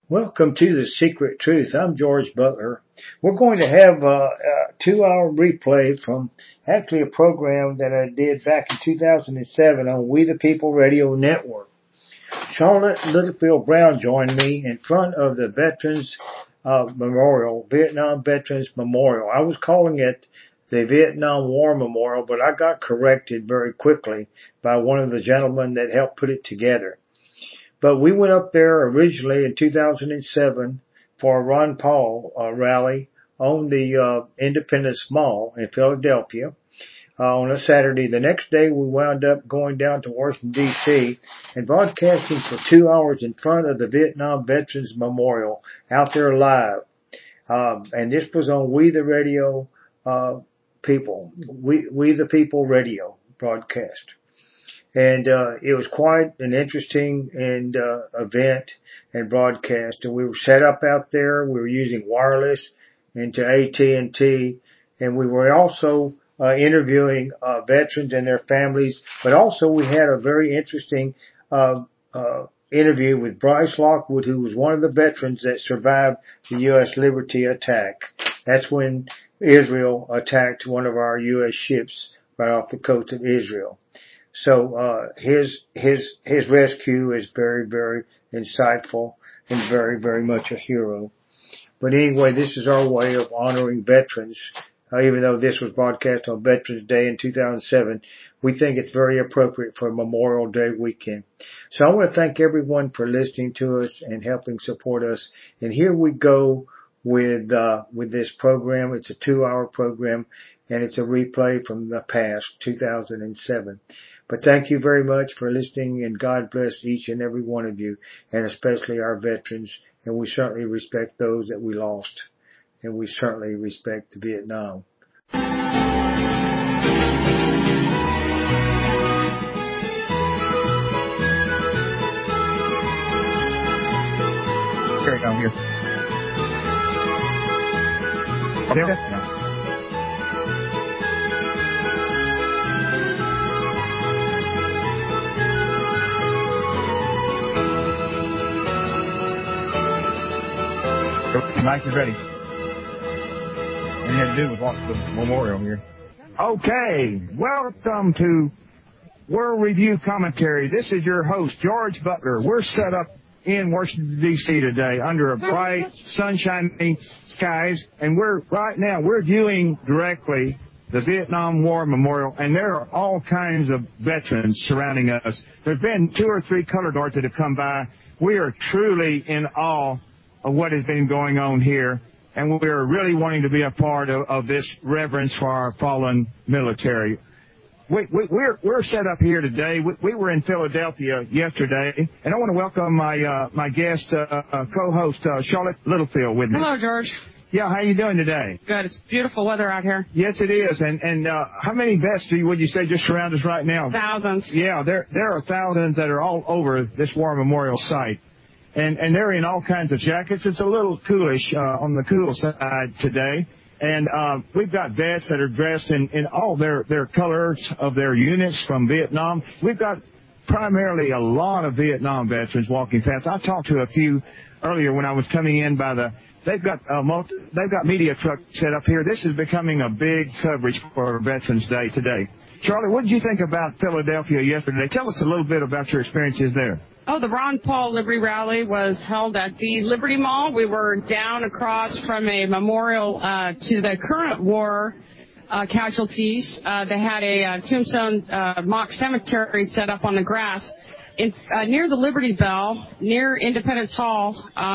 Welcome to The Secret Truth. I'm George Butler. We're going to have a 2-hour replay from actually a program that I did back in 2007 on We the People Radio Network. Charlotte Littlefield Brown joined me in front of the Veterans Memorial, Vietnam Veterans Memorial. I was calling it the Vietnam War Memorial, but I got corrected very quickly by one of the gentlemen that helped put it together. But we went up there originally in 2007 for a Ron Paul rally on the Independence Mall in Philadelphia on a Saturday. The next day we wound up going down to Washington, D.C. and broadcasting for 2 hours in front of the Vietnam Veterans Memorial out there live. And this was on We the Radio People, We the People Radio broadcast. And it was quite an interesting event and broadcast. And we were set up out there. We were using wireless into AT&T, and we were also interviewing veterans and their families. But also we had a very interesting interview with Bryce Lockwood, who was one of the veterans that survived the U.S. Liberty attack. That's when Israel attacked one of our U.S. ships right off the coast of Israel. So, his rescue is very, very insightful and very, very much a hero. But anyway, this is our way of honoring veterans. Even though this was broadcast on Veterans Day in 2007, we think it's very appropriate for Memorial Day weekend. So I want to thank everyone for listening to us and helping support us. And here we go with this program. It's a 2-hour program and it's a replay from the past, 2007. But thank you very much for listening, and God bless each and every one of you, and especially our veterans. And we certainly respect those that we lost, and we certainly respect Vietnam. Here we go, here. Okay. Yeah. Mike is ready. And he had to do with watch the memorial here. Okay, welcome to World Review Commentary. This is your host, George Butler. We're set up in Washington, D.C. today under a bright, sunshiny skies, and we're viewing directly the Vietnam War Memorial, and there are all kinds of veterans surrounding us. There have been 2 or 3 color guards that have come by. We are truly in awe of what has been going on here, and we're really wanting to be a part of this reverence for our fallen military. We're set up here today. We were in Philadelphia yesterday, and I want to welcome my guest co-host Charlotte Littlefield with me. Hello, George. Yeah, how you doing today? Good. It's beautiful weather out here. Yes, it is. And how many vets would you say just surround us right now? Thousands. Yeah, there are thousands that are all over this war memorial site. And they're in all kinds of jackets. It's a little coolish on the cool side today. And we've got vets that are dressed in all their colors of their units from Vietnam. We've got primarily a lot of Vietnam veterans walking past. I talked to a few earlier when I was coming in by the. They've got media trucks set up here. This is becoming a big coverage for Veterans Day today. Charlie, what did you think about Philadelphia yesterday? Tell us a little bit about your experiences there. Oh, the Ron Paul Liberty Rally was held at the Liberty Mall. We were down across from a memorial to the current war casualties. They had a tombstone mock cemetery set up on the grass near the Liberty Bell, near Independence Hall.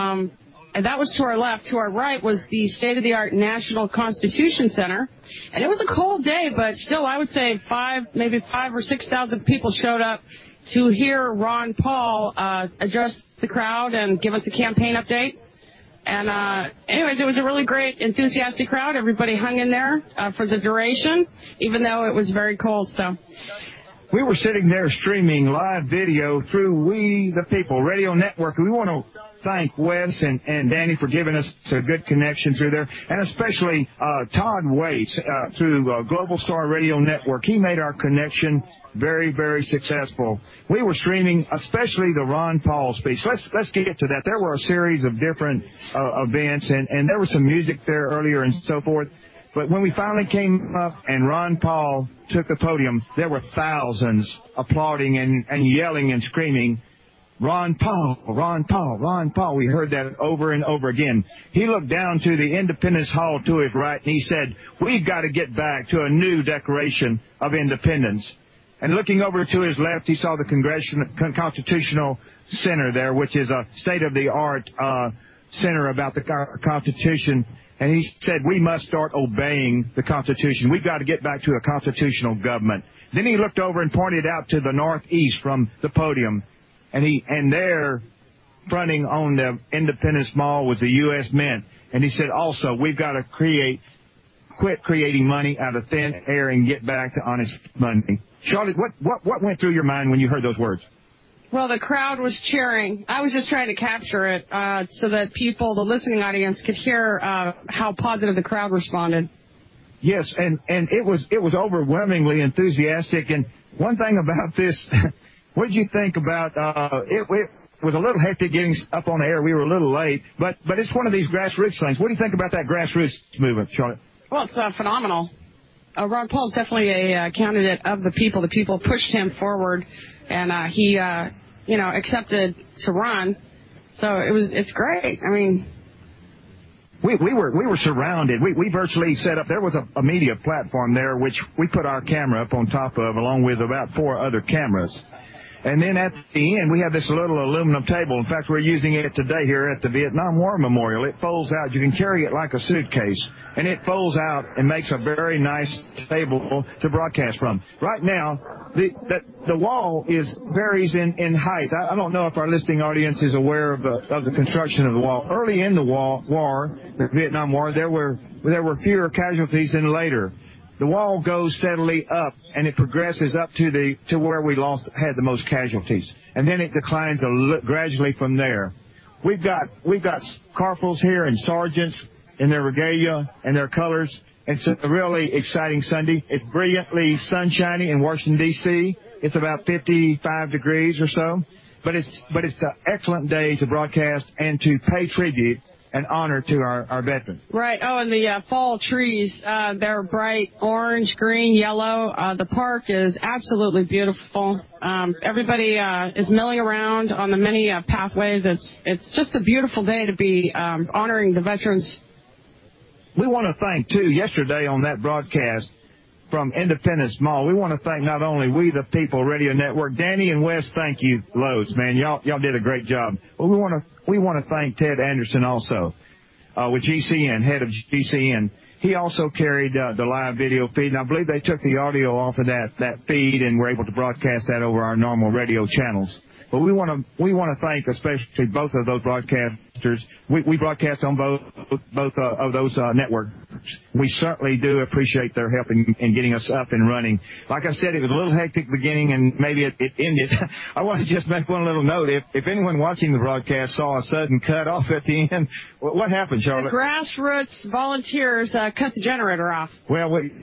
And that was to our left. To our right was the state-of-the-art National Constitution Center. And it was a cold day, but still, I would say maybe 5,000 or 6,000 people showed up to hear Ron Paul address the crowd and give us a campaign update. And anyways, it was a really great, enthusiastic crowd. Everybody hung in there for the duration, even though it was very cold. So we were sitting there streaming live video through We the People Radio Network. We want to thank Wes and Danny for giving us a good connection through there, and especially Todd Waits through Global Star Radio Network. He made our connection very, very successful. We were streaming, especially the Ron Paul speech. Let's get to that. There were a series of different events, and there was some music there earlier and so forth. But when we finally came up and Ron Paul took the podium, there were thousands applauding and yelling and screaming, "Ron Paul, Ron Paul, Ron Paul." We heard that over and over again. He looked down to the Independence Hall to his right, and he said, "We've got to get back to a new Declaration of Independence." And looking over to his left, he saw the Constitutional Center there, which is a state-of-the-art center about the Constitution. And he said, "We must start obeying the Constitution. We've got to get back to a constitutional government." Then he looked over and pointed out to the northeast from the podium. And there, fronting on the Independence Mall, was the U.S. Mint. And he said, also, we've got to quit creating money out of thin air and get back to honest money. Charlotte, what went through your mind when you heard those words? Well, the crowd was cheering. I was just trying to capture it so that people, the listening audience, could hear how positive the crowd responded. Yes, and it was overwhelmingly enthusiastic. And one thing about this, what did you think about it was a little hectic getting up on the air. We were a little late, but it's one of these grassroots things. What do you think about that grassroots movement, Charlotte? Well, it's phenomenal. Ron Paul is definitely a candidate of the people. The people pushed him forward, and he accepted to run. So it's great. I mean, we were surrounded. We virtually set up. There was a media platform there, which we put our camera up on top of, along with about 4 other cameras. And then at the end, we have this little aluminum table. In fact, we're using it today here at the Vietnam War Memorial. It folds out. You can carry it like a suitcase. And it folds out and makes a very nice table to broadcast from. Right now, the wall varies in height. I don't know if our listening audience is aware of the construction of the wall. Early in the war, the Vietnam War, there were fewer casualties than later. The wall goes steadily up, and it progresses up to where we had the most casualties, and then it declines gradually from there. We've got corporals here and sergeants in their regalia and their colors. It's a really exciting Sunday. It's brilliantly sunshiny in Washington D.C. It's about 55 degrees or so, but it's an excellent day to broadcast and to pay tribute and honor to our veterans. Right. Oh, and the fall trees, they're bright orange, green, yellow. The park is absolutely beautiful. Everybody is milling around on the many pathways. It's just a beautiful day to be honoring the veterans. We want to thank, too, yesterday on that broadcast from Independence Mall, we want to thank not only We the People Radio Network. Danny and Wes, thank you loads, man. Y'all did a great job. But we want to thank Ted Anderson also with GCN, head of GCN. He also carried the live video feed, and I believe they took the audio off of that feed and were able to broadcast that over our normal radio channels. But we want to thank especially both of those broadcasters. We broadcast on both of those networks. We certainly do appreciate their help in getting us up and running. Like I said, it was a little hectic beginning, and maybe it ended. I want to just make one little note. If anyone watching the broadcast saw a sudden cut off at the end, what happened, Charlotte? The grassroots volunteers cut the generator off. Well, we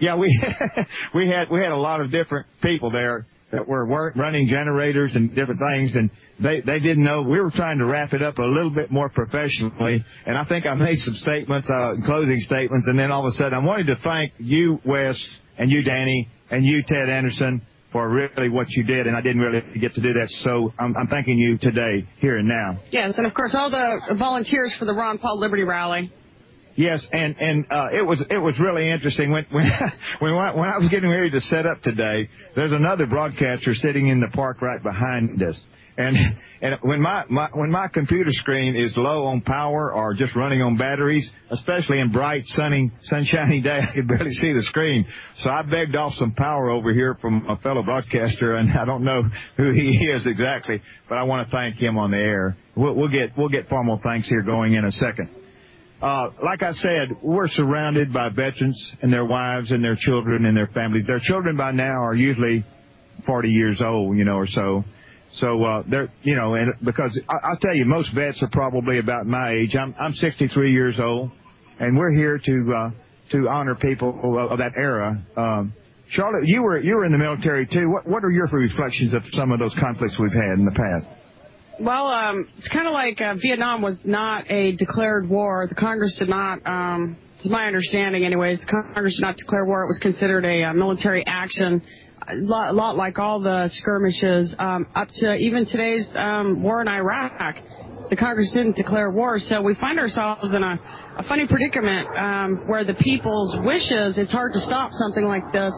had a lot of different people there that were running generators and different things, and they didn't know. We were trying to wrap it up a little bit more professionally, and I think I made some statements, closing statements, and then all of a sudden I wanted to thank you, Wes, and you, Danny, and you, Ted Anderson, for really what you did, and I didn't really get to do that, so I'm thanking you today, here and now. Yes, and of course all the volunteers for the Ron Paul Liberty Rally. Yes, and it was really interesting when I was getting ready to set up today. There's another broadcaster sitting in the park right behind us, and when my computer screen is low on power or just running on batteries, especially in bright sunshiny day, I could barely see the screen. So I begged off some power over here from a fellow broadcaster, and I don't know who he is exactly, but I want to thank him on the air. We'll get formal thanks here going in a second. Like I said, we're surrounded by veterans and their wives and their children and their families. Their children by now are usually 40 years old, or so. So, they're, and because I'll tell you, most vets are probably about my age. I'm 63 years old, and we're here to honor people of that era. Charlotte, you were in the military too. What are your reflections of some of those conflicts we've had in the past? Well, it's kind of like Vietnam was not a declared war. The Congress did not, to my understanding anyways, the Congress did not declare war. It was considered a military action, a lot like all the skirmishes, up to even today's war in Iraq. The Congress didn't declare war, so we find ourselves in a funny predicament where the people's wishes, it's hard to stop something like this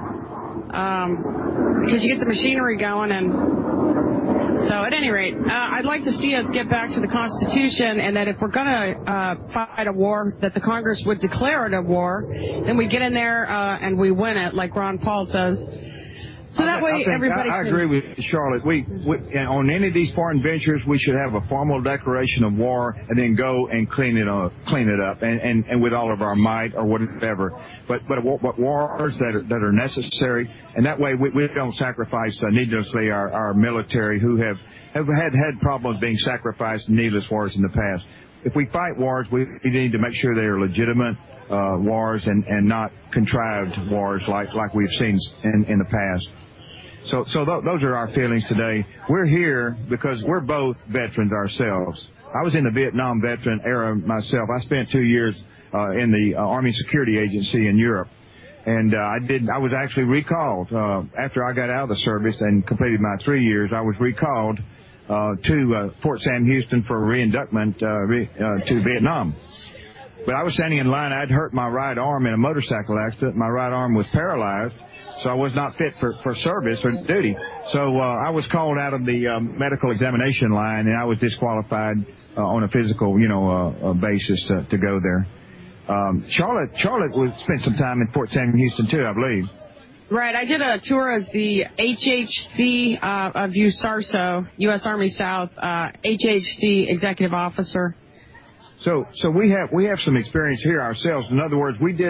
because you get the machinery going. And so at any rate, I'd like to see us get back to the Constitution, and that if we're going to fight a war, that the Congress would declare it a war, then we get in there and we win it, like Ron Paul says. So that way everybody I agree with Charlotte. We on any of these foreign ventures, we should have a formal declaration of war and then go and clean it up and with all of our might or whatever. But wars that are necessary, and that way we don't sacrifice needlessly our military who have had problems being sacrificed in needless wars in the past. If we fight wars, we need to make sure they are legitimate wars and not contrived wars like we've seen in the past. So those are our feelings today. We're here because we're both veterans ourselves. I was in the Vietnam veteran era myself. I spent 2 years in the Army Security Agency in Europe. And I was actually recalled after I got out of the service and completed my 3 years. I was recalled to Fort Sam Houston for reinductment to Vietnam. But I was standing in line. I'd hurt my right arm in a motorcycle accident. My right arm was paralyzed, so I was not fit for service or duty. So I was called out of the medical examination line, and I was disqualified on a physical, basis to go there. Charlotte spent some time in Fort Sam Houston too, I believe. Right. I did a tour as the HHC of USARSO, U.S. Army South, HHC executive officer. So we have some experience here ourselves. In other words, we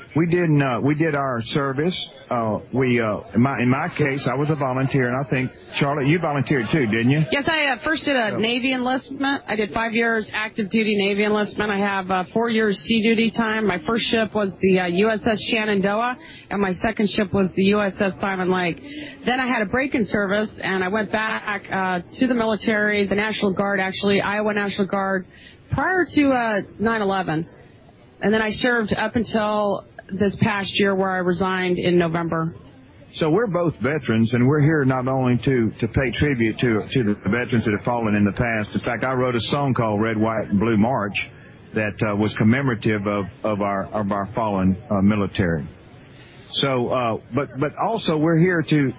did our service. In my case, I was a volunteer, and I think Charlotte, you volunteered too, didn't you? Yes, I first did a Navy enlistment. I did 5 years active duty Navy enlistment. I have 4 years sea duty time. My first ship was the USS Shenandoah, and my second ship was the USS Simon Lake. Then I had a break-in service, and I went back to the military, the National Guard, actually, Iowa National Guard, prior to 9/11. And then I served up until this past year, where I resigned in November. So we're both veterans, and we're here not only to pay tribute to the veterans that have fallen in the past. In fact, I wrote a song called Red, White, and Blue March that was commemorative of our fallen military. So, but also we're here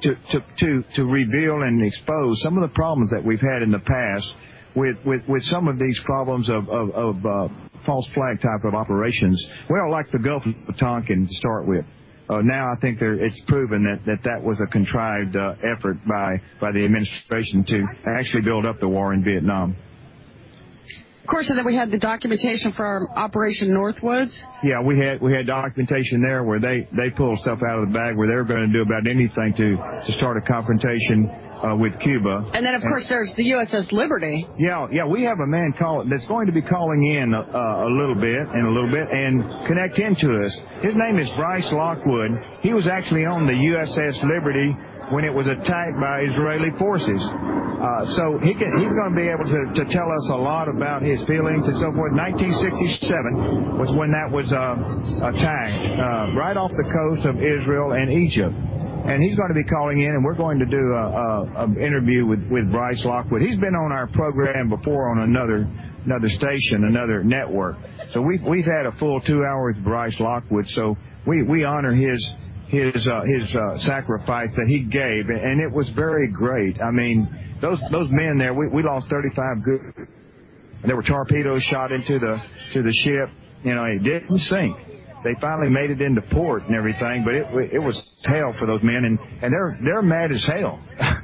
to reveal and expose some of the problems that we've had in the past with some of these problems of false flag type of operations. Well, like the Gulf of Tonkin to start with. Now I think it's proven that was a contrived effort by the administration to actually build up the war in Vietnam. Of course, and then we had the documentation for our Operation Northwoods. Yeah, we had documentation there where they pulled stuff out of the bag where they were going to do about anything to start a confrontation with Cuba. And then, of course, there's the USS Liberty. Yeah, we have a man that's going to be calling in a little bit and connect into us. His name is Bryce Lockwood. He was actually on the USS Liberty when it was attacked by Israeli forces. So he's going to be able to tell us a lot about his feelings and so forth. 1967 was when that was attacked, right off the coast of Israel and Egypt. And he's going to be calling in, and we're going to do an interview with Bryce Lockwood. He's been on our program before on another station, another network. So we've had a full 2 hours with Bryce Lockwood. So we honor his sacrifice that he gave, and it was very great. I mean, those men there, we lost 35 good. There were torpedoes shot into the ship. It didn't sink. They finally made it into port and everything, but it was hell for those men, and they're mad as hell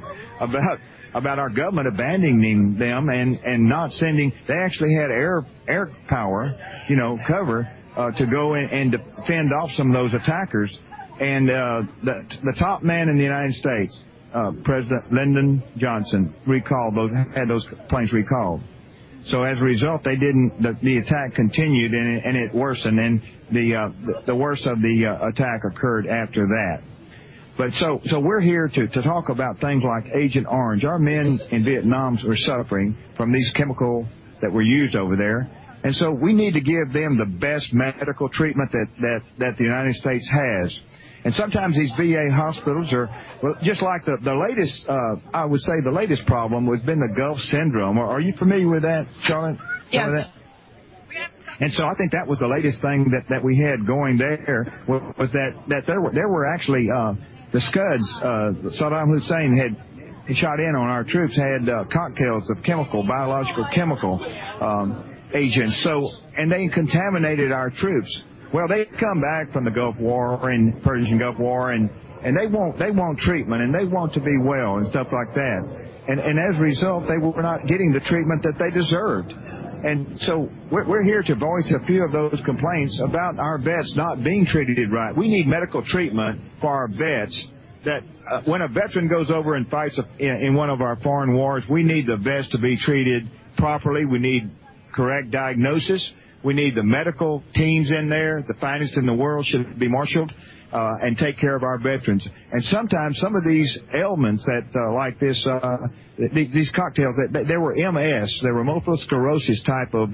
about our government abandoning them and not sending. They actually had air power, cover to go and defend off some of those attackers. And the top man in the United States, President Lyndon Johnson had those planes recalled. So as a result, the attack continued and it worsened, and the worst of the attack occurred after that. But so we're here to talk about things like Agent Orange. Our men in Vietnam were suffering from these chemicals that were used over there. And so we need to give them the best medical treatment that the United States has. And sometimes these VA hospitals are, well, just like the latest, I would say the latest problem has been the Gulf Syndrome. Are you familiar with that, Charlotte? Yes. And so I think that was the latest thing that we had going there was that there were actually the Scuds, Saddam Hussein had shot in on our troops, had cocktails of biological chemical agents. So, and they contaminated our troops. Well, they come back from the Gulf War and Persian Gulf War, and they want treatment, and they want to be well and stuff like that. And as a result, they were not getting the treatment that they deserved. And so we're here to voice a few of those complaints about our vets not being treated right. We need medical treatment for our vets. That when a veteran goes over and fights in one of our foreign wars, we need the vets to be treated properly. We need correct diagnosis. We need the medical teams in there. The finest in the world should be marshaled and take care of our veterans. And sometimes some of these ailments that like this, these cocktails, they were MS. They were multiple sclerosis type of,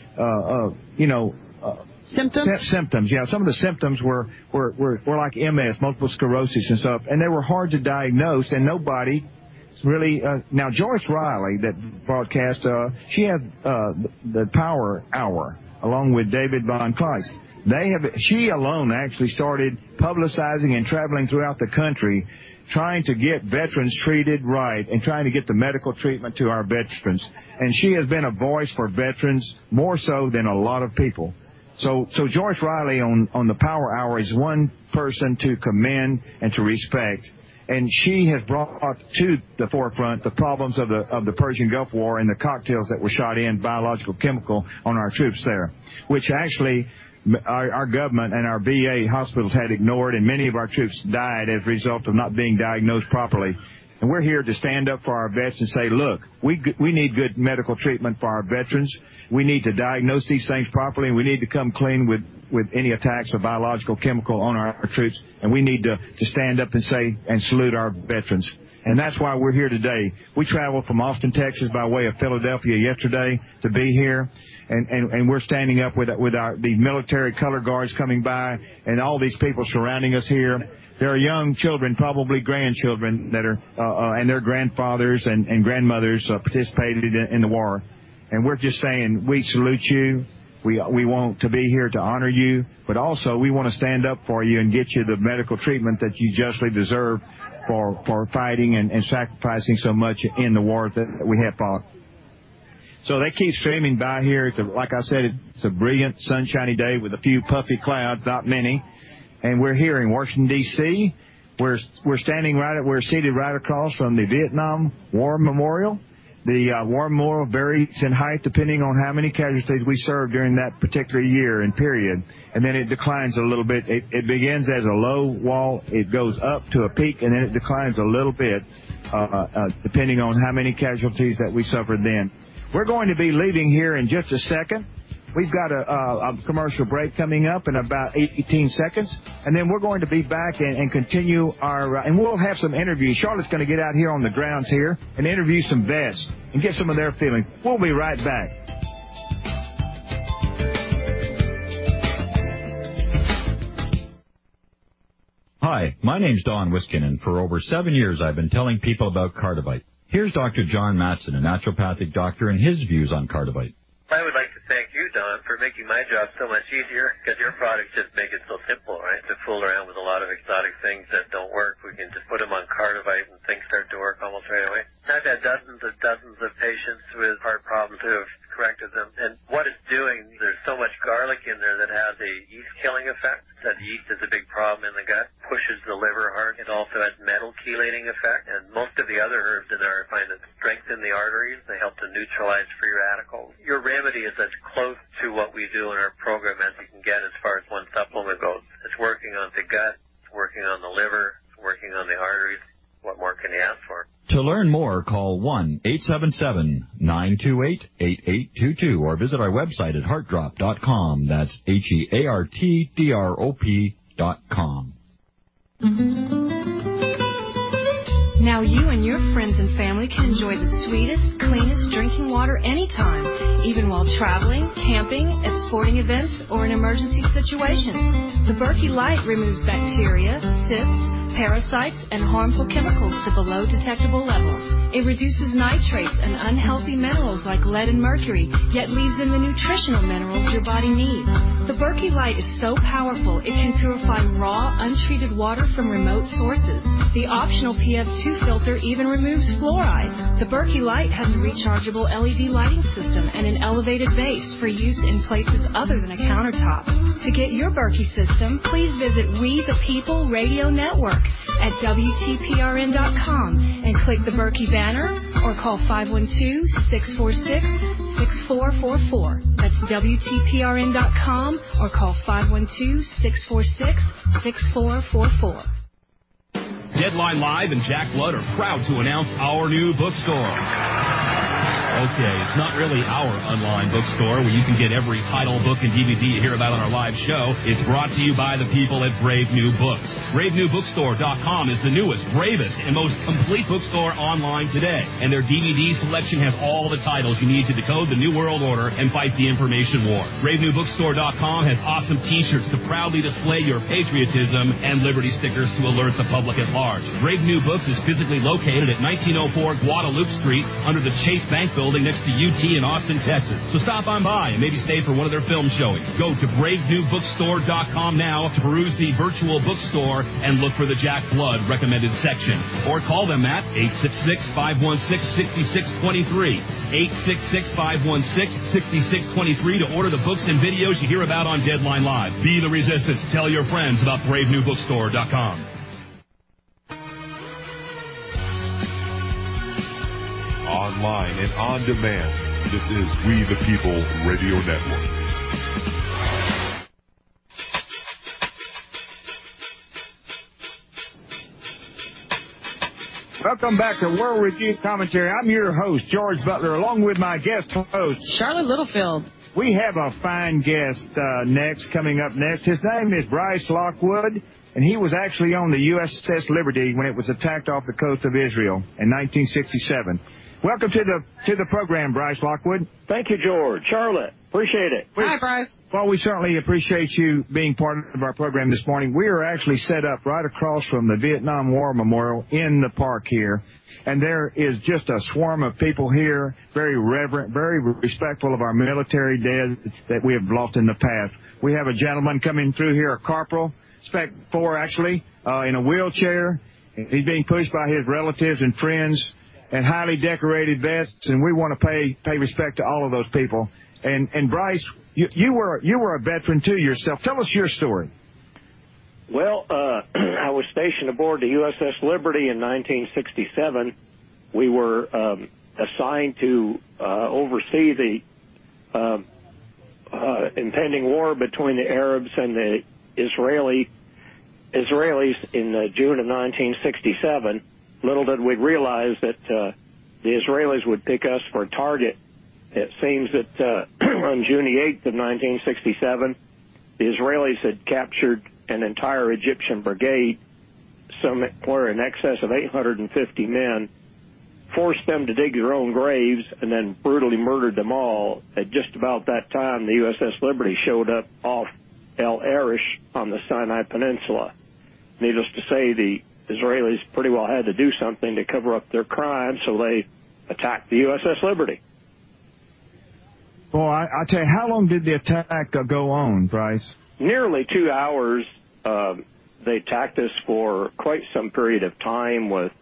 symptoms. Yeah, some of the symptoms were like MS, multiple sclerosis and stuff, and they were hard to diagnose, and nobody really. Now, Joyce Riley, that broadcast, she had the Power Hour along with David Von Kleist. She alone actually started publicizing and traveling throughout the country, trying to get veterans treated right and trying to get the medical treatment to our veterans. And she has been a voice for veterans more so than a lot of people. So Joyce Riley on the Power Hour is one person to commend and to respect. And she has brought to the forefront the problems of the Persian Gulf War and the cocktails that were shot in, biological chemical, on our troops there, which actually our government and our VA hospitals had ignored, and many of our troops died as a result of not being diagnosed properly. And we're here to stand up for our vets and say, look, we need good medical treatment for our veterans. We need to diagnose these things properly, and we need to come clean with any attacks of biological chemical on our troops. And we need to stand up and say and salute our veterans. And that's why we're here today. We traveled from Austin, Texas by way of Philadelphia yesterday to be here. And we're standing up with the military color guards coming by and all these people surrounding us here. There are young children, probably grandchildren, that are and their grandfathers and grandmothers participated in the war. And we're just saying, we salute you. We want to be here to honor you, but also we want to stand up for you and get you the medical treatment that you justly deserve for fighting and sacrificing so much in the war that we have fought. So they keep streaming by here. Like I said, it's a brilliant, sunshiny day with a few puffy clouds, not many. And we're here in Washington, D.C. We're seated right across from the Vietnam War Memorial. The War Memorial varies in height depending on how many casualties we served during that particular year and period. And then it declines a little bit. It begins as a low wall. It goes up to a peak, and then it declines a little bit depending on how many casualties that we suffered then. We're going to be leaving here in just a second. We've got a commercial break coming up in about 18 seconds, and then we're going to be back and continue and we'll have some interviews. Charlotte's going to get out here on the grounds here and interview some vets and get some of their feelings. We'll be right back. Hi, my name's Don Wiskinen. For over 7 years, I've been telling people about Cardivite. Here's Dr. John Matson, a naturopathic doctor, and his views on Cardivite. I would like to thank you, Don, for making my job so much easier, because your products just make it so simple, right? To fool around with a lot of exotic things that don't work, we can just put them on Cardivite and things start to work almost right away. I've had dozens of patients with heart problems who have corrected them, and what it's doing, there's so much garlic in there that has a yeast-killing effect. That yeast is a big problem in the gut, pushes the liver hard. It also has metal chelating effect, and most of the other herbs in there I find that strengthen the arteries. They help to neutralize free radicals. Your remedy is as close to what we do in our program as you can get as far as one supplement goes. It's working on the gut, it's working on the liver, it's working on the arteries. what more can you ask for? To learn more, call 1-877-928-8822 or visit our website at heartdrop.com. That's HeartDrop.com. Now you and your friends and family can enjoy the sweetest, cleanest drinking water anytime, even while traveling, camping, at sporting events, or in emergency situations. The Berkey Light removes bacteria, cysts, parasites, and harmful chemicals to below detectable levels. It reduces nitrates and unhealthy minerals like lead and mercury, yet leaves in the nutritional minerals your body needs. The Berkey Light is so powerful it can purify raw, untreated water from remote sources. The optional PF2 filter even removes fluoride. The Berkey Light has a rechargeable LED lighting system and an elevated base for use in places other than a countertop. To get your Berkey system, please visit We the People Radio Network at WTPRN.com and click the Berkey banner or call 512-646-6444. That's WTPRN.com or call 512-646-6444. Deadline Live and Jack Blood are proud to announce our new bookstore. Okay, it's not really our online bookstore where you can get every title, book, and DVD you hear about on our live show. It's brought to you by the people at Brave New Books. BraveNewBookstore.com is the newest, bravest, and most complete bookstore online today. And their DVD selection has all the titles you need to decode the New World Order and fight the information war. BraveNewBookstore.com has awesome t-shirts to proudly display your patriotism and liberty stickers to alert the public at large. Brave New Books is physically located at 1904 Guadalupe Street under the Chase Bank building next to UT in Austin, Texas. So stop on by and maybe stay for one of their film showings. Go to BraveNewBookstore.com now to peruse the virtual bookstore and look for the Jack Blood recommended section. Or call them at 866-516-6623. 866-516-6623 to order the books and videos you hear about on Deadline Live. Be the resistance. Tell your friends about BraveNewBookstore.com. Online and on demand, this is We the People Radio Network. Welcome back to World Review Commentary. I'm your host, George Butler, along with my guest host, Charlotte Littlefield. We have a fine guest coming up next. His name is Bryce Lockwood, and he was actually on the USS Liberty when it was attacked off the coast of Israel in 1967. Welcome to the program, Bryce Lockwood. Thank you, George. Charlotte, appreciate it. Hi, Bryce. Well, we certainly appreciate you being part of our program this morning. We are actually set up right across from the Vietnam War Memorial in the park here, and there is just a swarm of people here, very reverent, very respectful of our military dead that we have lost in the past. We have a gentleman coming through here, a corporal, Spec 4 actually, in a wheelchair. He's being pushed by his relatives and friends and highly decorated vets, and we want to pay respect to all of those people. And Bryce, you were a veteran too yourself. Tell us your story. Well, I was stationed aboard the USS Liberty in 1967. We were assigned to oversee the impending war between the Arabs and the Israelis in June of 1967. Little did we realize that the Israelis would pick us for a target. It seems that on June the 8th of 1967, the Israelis had captured an entire Egyptian brigade, somewhere in excess of 850 men, forced them to dig their own graves, and then brutally murdered them all. At just about that time, the USS Liberty showed up off El Arish on the Sinai Peninsula. Needless to say, the Israelis pretty well had to do something to cover up their crime, so they attacked the USS Liberty. Well, I tell you, how long did the attack go on, Bryce? Nearly 2 hours. They attacked us for quite some period of time with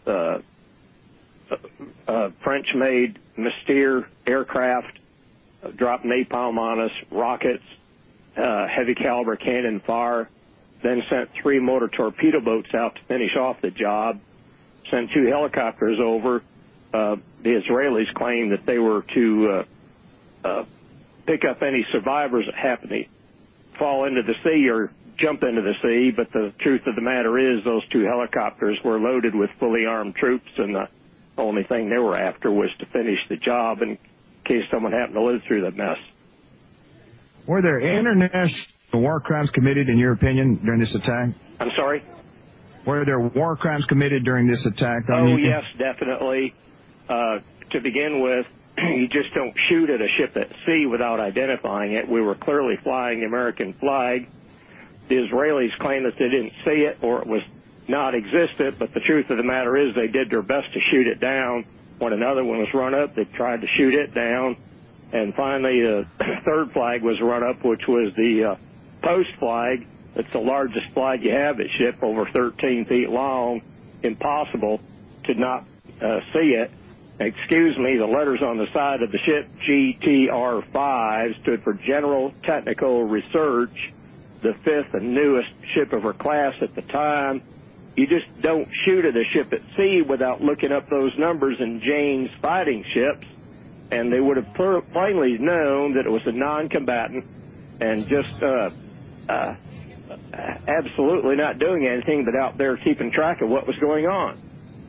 French-made Mystère aircraft, dropped napalm on us, rockets, heavy caliber cannon fire, then sent 3 motor torpedo boats out to finish off the job, sent 2 helicopters over. The Israelis claimed that they were to pick up any survivors that happened to fall into the sea or jump into the sea, but the truth of the matter is those two helicopters were loaded with fully armed troops, and the only thing they were after was to finish the job in case someone happened to live through the mess. Were there international war crimes committed, in your opinion, during this attack? I'm sorry? Were there war crimes committed during this attack on you? Oh, yes, definitely. To begin with, you just don't shoot at a ship at sea without identifying it. We were clearly flying the American flag. The Israelis claim that they didn't see it or it was not existent, but the truth of the matter is they did their best to shoot it down. When another one was run up, they tried to shoot it down. And finally, the third flag was run up, which was the post flag. It's the largest flag you have at ship, over 13 feet long. Impossible to not see it. Excuse me, the letters on the side of the ship, GTR-5, stood for General Technical Research, the fifth and newest ship of her class at the time. You just don't shoot at a ship at sea without looking up those numbers in Jane's fighting ships, and they would have plainly known that it was a non-combatant and just absolutely not doing anything but out there keeping track of what was going on.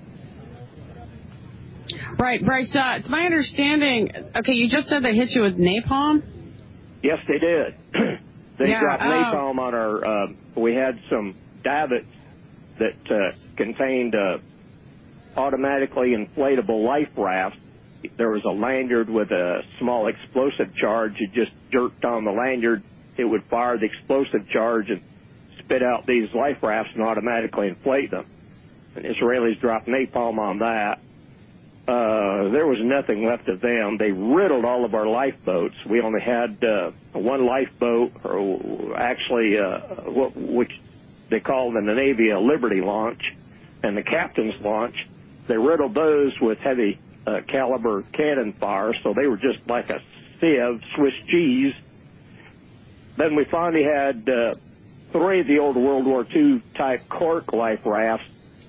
Right, Bryce, it's my understanding, okay, you just said they hit you with napalm? Yes, they did. They dropped napalm on our, we had some davits that contained automatically inflatable life rafts. There was a lanyard with a small explosive charge. You just jerked on the lanyard, it would fire the explosive charge and spit out these life rafts and automatically inflate them. And Israelis dropped napalm on that. There was nothing left of them. They riddled all of our lifeboats. We only had one lifeboat, or actually which they called in the Navy a Liberty launch, and the captain's launch. They riddled those with heavy caliber cannon fire, so they were just like a sieve, Swiss cheese. Then we finally had three of the old World War II type cork life rafts,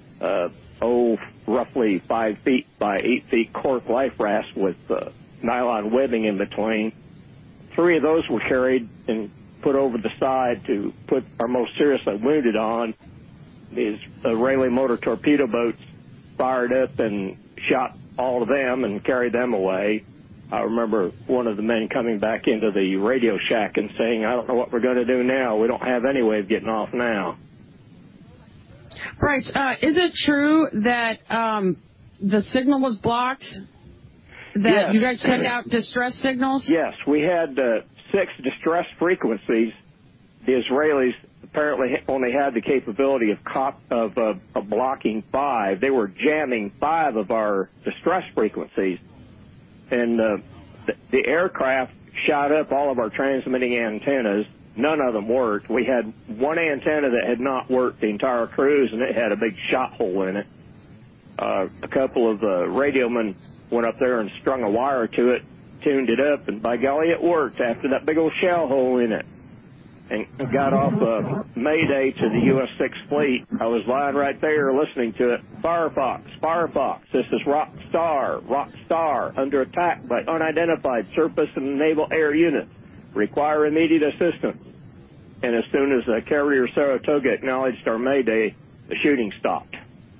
roughly 5 feet by 8 feet cork life rafts with nylon webbing in between. Three of those were carried and put over the side to put our most seriously wounded on. These Israeli motor torpedo boats fired up and shot all of them and carried them away. I remember one of the men coming back into the radio shack and saying, I don't know what we're going to do now. We don't have any way of getting off now. Bryce, is it true that the signal was blocked? That yes. You guys sent out distress signals? Yes, we had 6 distress frequencies. The Israelis apparently only had the capability of blocking 5. They were jamming 5 of our distress frequencies. And the aircraft shot up all of our transmitting antennas. None of them worked. We had one antenna that had not worked the entire cruise, and it had a big shot hole in it. A couple of radiomen went up there and strung a wire to it, tuned it up, and by golly, it worked after that big old shell hole in it. And got off Mayday to the U.S. 6th Fleet. I was lying right there listening to it. Firefox, this is Rock Star, under attack by unidentified surface and naval air units. Require immediate assistance. And as soon as Carrier Saratoga acknowledged our Mayday, the shooting stopped.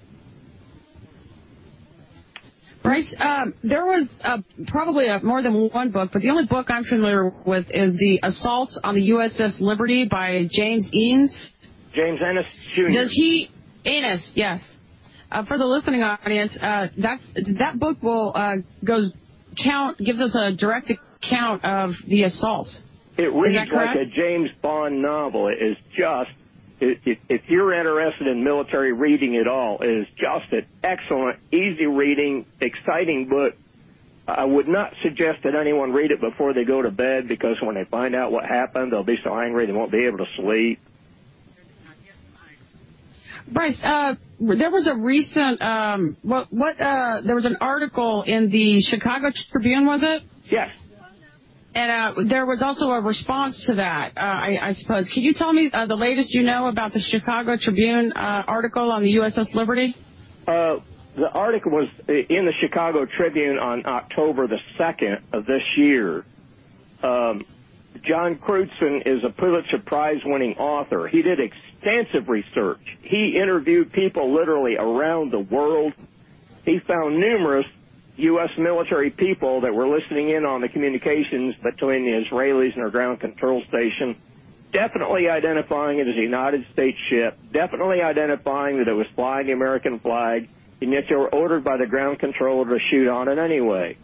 Bryce, there was probably more than one book, but the only book I'm familiar with is The Assault on the USS Liberty by James Eanes. James Ennis Jr. Ennis, yes. For the listening audience, that book will gives us a direct account of the assault. It reads like a James Bond novel. It is just, if you're interested in military reading at all, it is just an excellent, easy reading, exciting book. I would not suggest that anyone read it before they go to bed, because when they find out what happened, they'll be so angry they won't be able to sleep. Bryce, there was a recent, there was an article in the Chicago Tribune, was it? Yes. And there was also a response to that, I suppose. Can you tell me the latest you know about the Chicago Tribune article on the USS Liberty? The article was in the Chicago Tribune on October the 2nd of this year. John Crutzen is a Pulitzer Prize-winning author. He did extensive research. He interviewed people literally around the world. He found numerous U.S. military people that were listening in on the communications between the Israelis and their ground control station, definitely identifying it as a United States ship, definitely identifying that it was flying the American flag, and yet they were ordered by the ground controller to shoot on it anyway.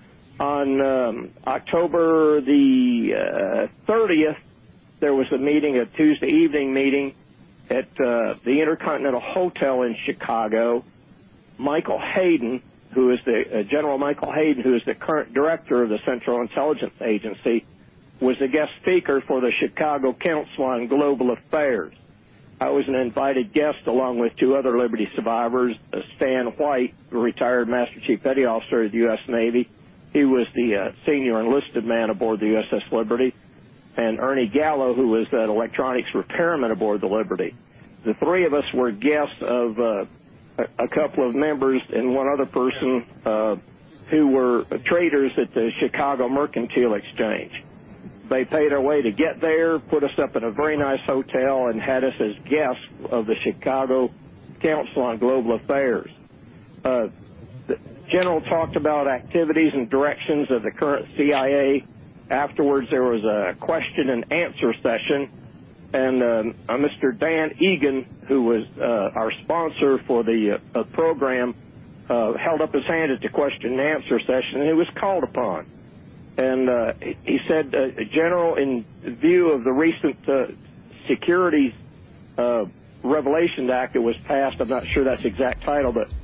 On October the 30th, there was a meeting, a Tuesday evening meeting at the Intercontinental Hotel in Chicago. Michael Hayden, who is General Michael Hayden, who is the current director of the Central Intelligence Agency, was the guest speaker for the Chicago Council on Global Affairs. I was an invited guest along with two other Liberty survivors, Stan White, the retired Master Chief Petty Officer of the U.S. Navy. He was the senior enlisted man aboard the USS Liberty, and Ernie Gallo, who was an electronics repairman aboard the Liberty. The three of us were guests of a couple of members and one other person who were traders at the Chicago Mercantile Exchange. They paid our way to get there, put us up in a very nice hotel, and had us as guests of the Chicago Council on Global Affairs. The General talked about activities and directions of the current CIA. Afterwards, there was a question and answer session, and Mr. Dan Egan, who was our sponsor for the program, held up his hand at the question and answer session, and he was called upon. And he said, General, in view of the recent Securities Revelation Act that was passed, I'm not sure that's the exact title, but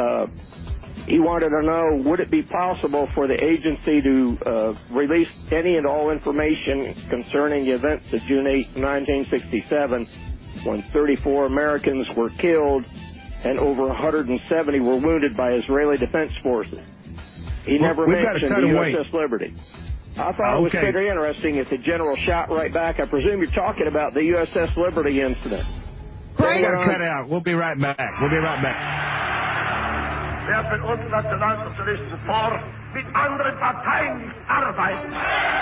he wanted to know, would it be possible for the agency to release any and all information concerning the events of June 8, 1967, when 34 Americans were killed and over 170 were wounded by Israeli Defense Forces? He never mentioned the USS Liberty. I thought it was pretty interesting if the General shot right back. I presume you're talking about the USS Liberty incident. Great. Cut out. We'll be right back. We'll be right back. Wer mit uns Nationalsozialisten vor, mit anderen Parteien arbeiten.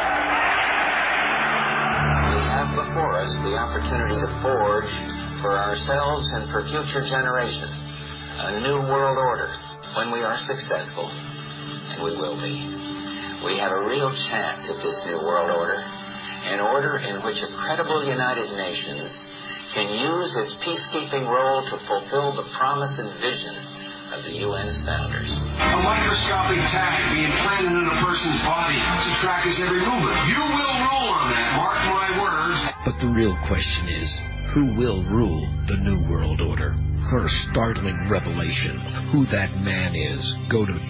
We have before us the opportunity to forge for ourselves and for future generations a new world order. When we are successful, and we will be, we have a real chance at this new world order, an order in which a credible United Nations can use its peacekeeping role to fulfill the promise and vision of the UN's founders. A microscopic tag being planted in a person's body to track his every movement. You will rule on that, mark my words. But the real question is, who will rule the New World Order? For a startling revelation of who that man is, go to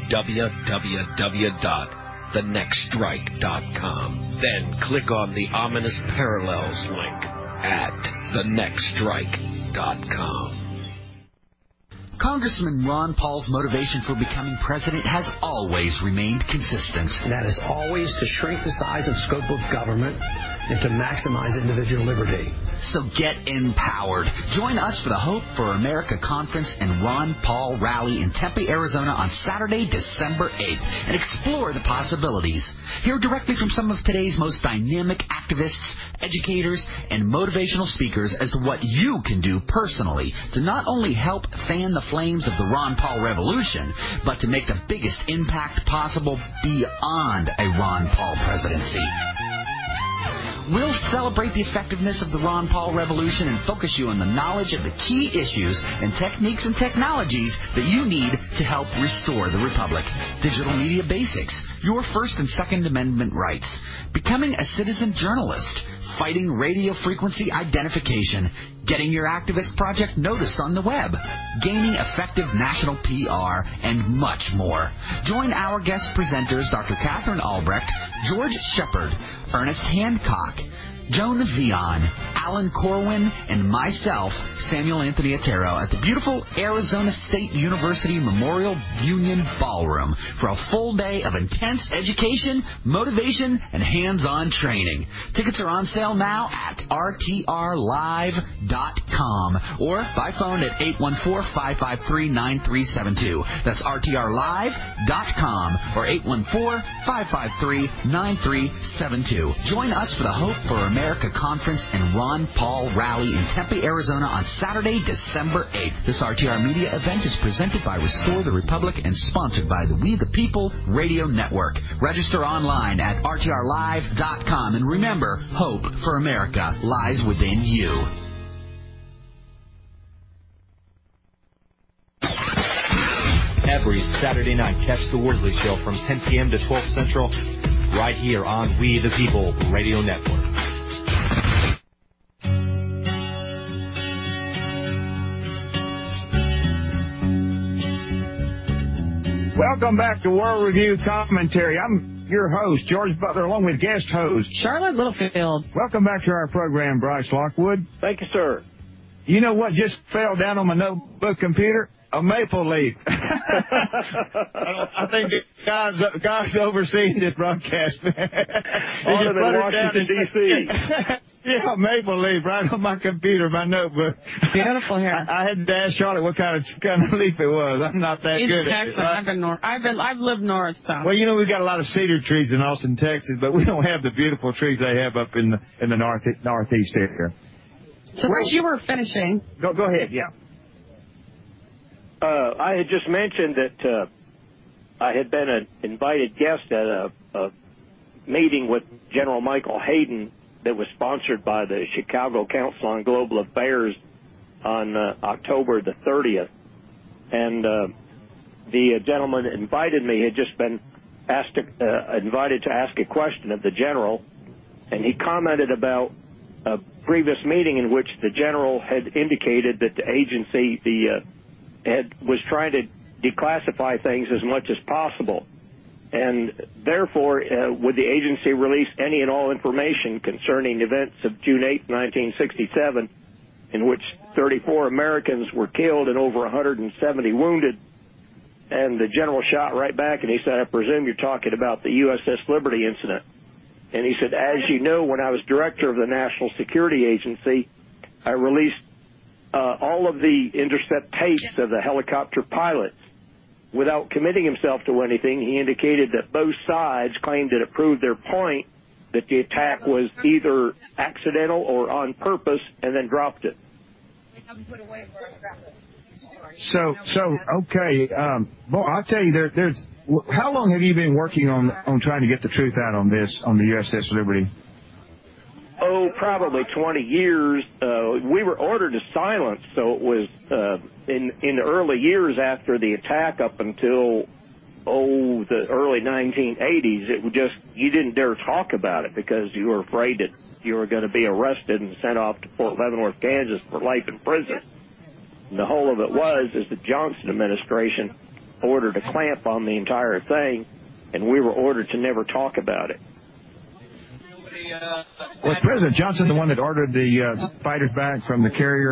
www.thenextstrike.com. Then click on the ominous parallels link at thenextstrike.com. Congressman Ron Paul's motivation for becoming president has always remained consistent. And that is always to shrink the size and scope of government and to maximize individual liberty. So get empowered. Join us for the Hope for America Conference and Ron Paul Rally in Tempe, Arizona on Saturday, December 8th, and explore the possibilities. Hear directly from some of today's most dynamic activists, educators, and motivational speakers as to what you can do personally to not only help fan the flames of the Ron Paul revolution, but to make the biggest impact possible beyond a Ron Paul presidency. We'll celebrate the effectiveness of the Ron Paul revolution and focus you on the knowledge of the key issues and techniques and technologies that you need to help restore the Republic. Digital media basics, your First and Second Amendment rights, becoming a citizen journalist, fighting radio frequency identification, getting your activist project noticed on the web, gaining effective national PR, and much more. Join our guest presenters, Dr. Catherine Albrecht, George Shepard, Ernest Hancock, Joan Vion, Alan Corwin, and myself, Samuel Anthony Otero, at the beautiful Arizona State University Memorial Union Ballroom for a full day of intense education, motivation, and hands-on training. Tickets are on sale now at rtrlive.com or by phone at 814-553-9372. That's rtrlive.com or 814-553-9372. Join us for the Hope for America Conference and Ron Paul Rally in Tempe, Arizona on Saturday, December 8th. This RTR Media event is presented by Restore the Republic and sponsored by the We the People Radio Network. Register online at rtrlive.com and remember, hope for America lies within you. Every Saturday night, catch the Worsley Show from 10 p.m. to 12 Central, right here on We the People Radio Network. Welcome back to World Review Commentary. I'm your host, George Butler, along with guest host Charlotte Littlefield. Welcome back to our program, Bryce Lockwood. Thank you, sir. You know what just fell down on my notebook computer? A maple leaf. I think God's overseeing this broadcast, man. Other than Washington, D.C. Yeah, maple leaf right on my computer, my notebook. Beautiful here. I had to ask Charlotte what kind of leaf it was. I'm not that good at it. I've been north. I've lived north, so. Well, you know, we've got a lot of cedar trees in Austin, Texas, but we don't have the beautiful trees they have up in the northeast area. So, Rich, you were finishing. Go ahead, yeah. I had just mentioned that I had been an invited guest at a meeting with General Michael Hayden that was sponsored by the Chicago Council on Global Affairs on October the 30th. And the gentleman that invited me had just been invited to ask a question of the general, and he commented about a previous meeting in which the general had indicated that the agency, was trying to declassify things as much as possible. And therefore, would the agency release any and all information concerning events of June 8, 1967, in which 34 Americans were killed and over 170 wounded? And the general shot right back, and he said, I presume you're talking about the USS Liberty incident. And he said, as you know, when I was director of the National Security Agency, I released all of the intercept tapes of the helicopter pilots. Without committing himself to anything, he indicated that both sides claimed that it proved their point that the attack was either accidental or on purpose, and then dropped it. So okay. Well, I'll tell you, there's. How long have you been working on trying to get the truth out on this, on the USS Liberty? Oh, probably 20 years. We were ordered to silence, so it was in the early years after the attack up until, the early 1980s. It was just, you didn't dare talk about it because you were afraid that you were going to be arrested and sent off to Fort Leavenworth, Kansas for life in prison. And the whole of it is the Johnson administration ordered a clamp on the entire thing, and we were ordered to never talk about it. Was President Johnson the one that ordered the fighters back from the carrier?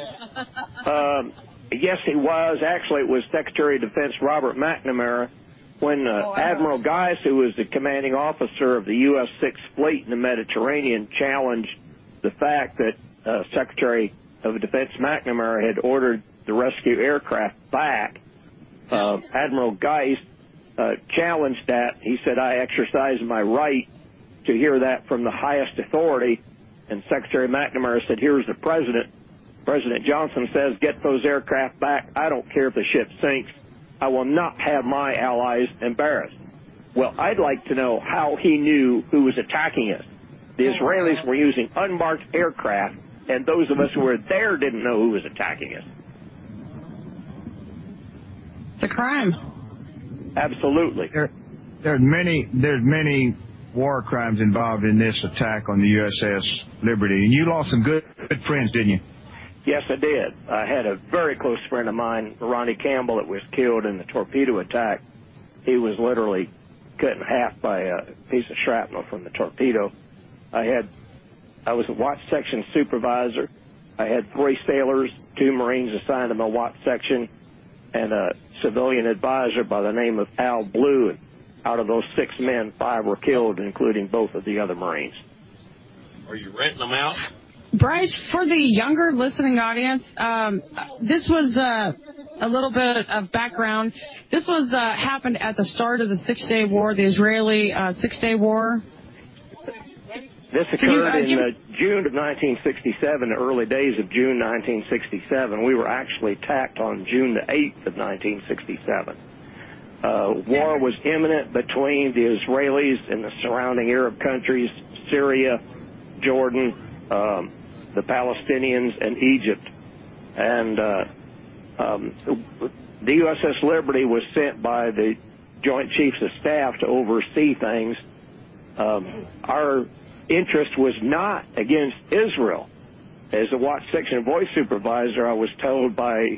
Yes, he was. Actually, it was Secretary of Defense Robert McNamara when Admiral Geis, who was the commanding officer of the U.S. Sixth Fleet in the Mediterranean, challenged the fact that Secretary of Defense McNamara had ordered the rescue aircraft back. Admiral Geis challenged that. He said, I exercise my right to hear that from the highest authority. And Secretary McNamara said, here's the president. President Johnson says, get those aircraft back. I don't care if the ship sinks. I will not have my allies embarrassed. Well, I'd like to know how he knew who was attacking us. The Israelis were using unmarked aircraft, and those of us who were there didn't know who was attacking us. It's a crime. Absolutely. There's many war crimes involved in this attack on the USS Liberty, and you lost some good friends, didn't you? Yes, I did. I had a very close friend of mine, Ronnie Campbell, that was killed in the torpedo attack. He was literally cut in half by a piece of shrapnel from the torpedo. I had I was a watch section supervisor. I had 3 sailors, 2 Marines assigned to my watch section, and a civilian advisor by the name of Al Blue. And out of those 6 men, 5 were killed, including both of the other Marines. Are you renting them out? Bryce, for the younger listening audience, this was a little bit of background. This was happened at the start of the 6-Day War, the Israeli 6-Day War. This occurred in June of 1967, the early days of June 1967. We were actually attacked on June the 8th of 1967. War was imminent between the Israelis and the surrounding Arab countries, Syria, Jordan, the Palestinians, and Egypt. And the USS Liberty was sent by the Joint Chiefs of Staff to oversee things. Our interest was not against Israel. As a watch section voice supervisor, I was told by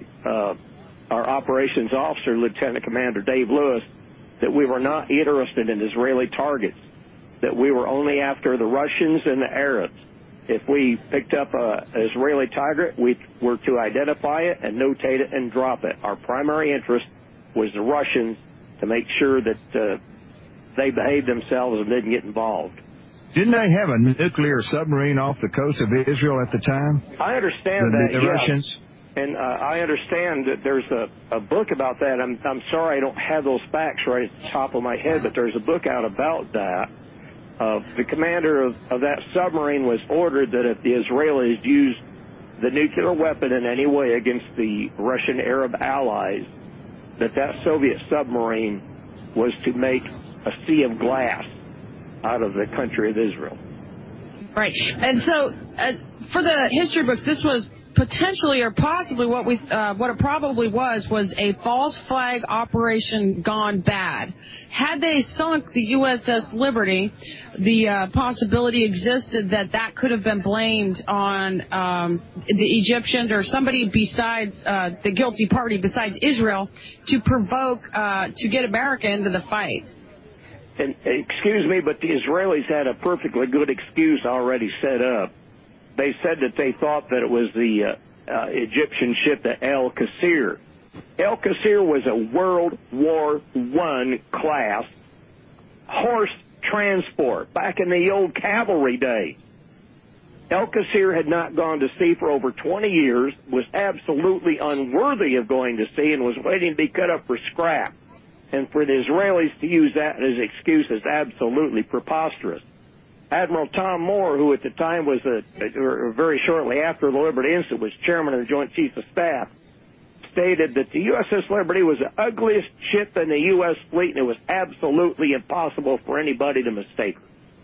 our operations officer, Lieutenant Commander Dave Lewis, that we were not interested in Israeli targets, that we were only after the Russians and the Arabs. If we picked up an Israeli target, we were to identify it and notate it and drop it. Our primary interest was the Russians, to make sure that they behaved themselves and didn't get involved. Didn't they have a nuclear submarine off the coast of Israel at the time? I understand the Russians? And I understand that there's a book about that. I'm sorry I don't have those facts right at the top of my head, but there's a book out about that. The commander of that submarine was ordered that if the Israelis used the nuclear weapon in any way against the Russian Arab allies, that Soviet submarine was to make a sea of glass out of the country of Israel. Right. And so for the history books, this was potentially or possibly what it probably was a false flag operation gone bad. Had they sunk the USS Liberty, the possibility existed that could have been blamed on the Egyptians or somebody besides the guilty party besides Israel to provoke to get America into the fight. And excuse me, but the Israelis had a perfectly good excuse already set up. They said that they thought that it was the Egyptian ship, the El Qasir. El Qasir was a World War I class horse transport back in the old cavalry days. El Qasir had not gone to sea for over 20 years, was absolutely unworthy of going to sea, and was waiting to be cut up for scrap. And for the Israelis to use that as an excuse is absolutely preposterous. Admiral Tom Moore, who at the time was, very shortly after the Liberty incident, was chairman of the Joint Chiefs of Staff, stated that the USS Liberty was the ugliest ship in the U.S. fleet, and it was absolutely impossible for anybody to mistake her.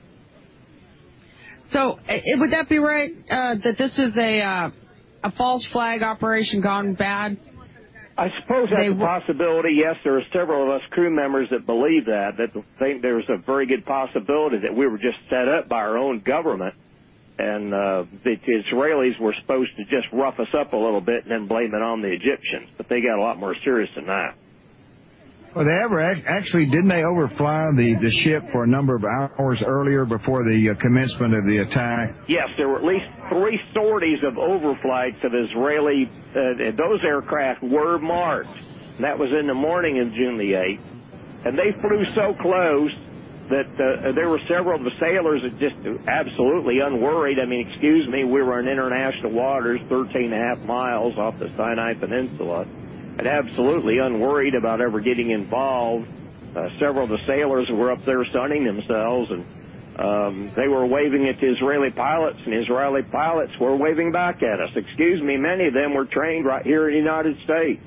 So would that be right, that this is a false flag operation gone bad? I suppose that's a possibility. Yes, there are several of us crew members that believe that think there's a very good possibility that we were just set up by our own government, and the Israelis were supposed to just rough us up a little bit and then blame it on the Egyptians. But they got a lot more serious than that. Well, didn't they overfly the ship for a number of hours earlier before the commencement of the attack? Yes, there were at least 3 sorties of overflights of Israeli. Those aircraft were marked. And that was in the morning of June the 8th. And they flew so close that there were several of the sailors that just absolutely unworried. I mean, excuse me, we were in international waters, 13.5 miles off the Sinai Peninsula, and absolutely unworried about ever getting involved. Several of the sailors were up there sunning themselves, and they were waving at the Israeli pilots, and Israeli pilots were waving back at us. Excuse me, many of them were trained right here in the United States.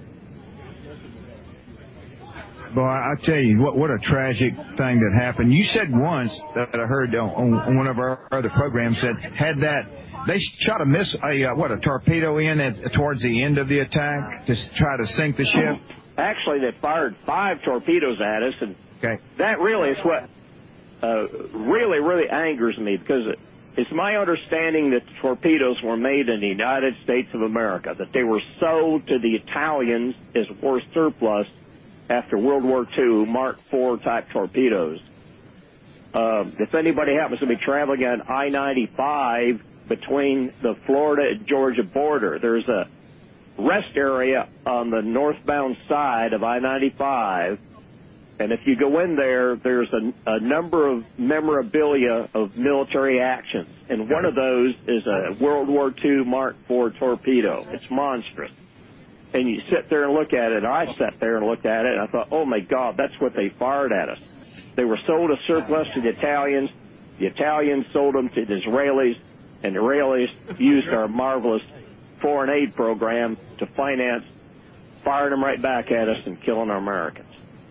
Well, I tell you, what a tragic thing that happened. You said once that I heard on one of our other programs that they shot a torpedo in towards the end of the attack to try to sink the ship? Actually, they fired 5 torpedoes at us, and that really is what really, really angers me, because it's my understanding that the torpedoes were made in the United States of America, that they were sold to the Italians as war surplus after World War II, Mark IV type torpedoes. If anybody happens to be traveling on I-95 between the Florida and Georgia border, there's a rest area on the northbound side of I-95. And if you go in there, there's a number of memorabilia of military actions. And one of those is a World War II Mark IV torpedo. It's monstrous. And you sit there and look at it. I sat there and looked at it, and I thought, oh, my God, that's what they fired at us. They were sold as surplus to the Italians. The Italians sold them to the Israelis, and the Israelis used our marvelous foreign aid program to finance firing them right back at us and killing our Americans.